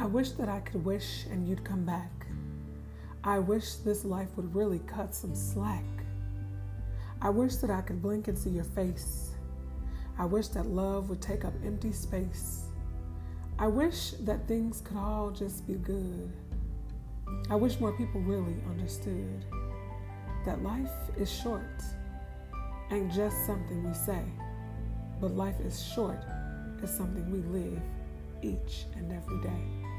I wish that I could wish and you'd come back. I wish this life would really cut some slack. I wish that I could blink and see your face. I wish that love would take up empty space. I wish that things could all just be good. I wish more people really understood that life is short, ain't just something we say, but life is short is something we live each and every day.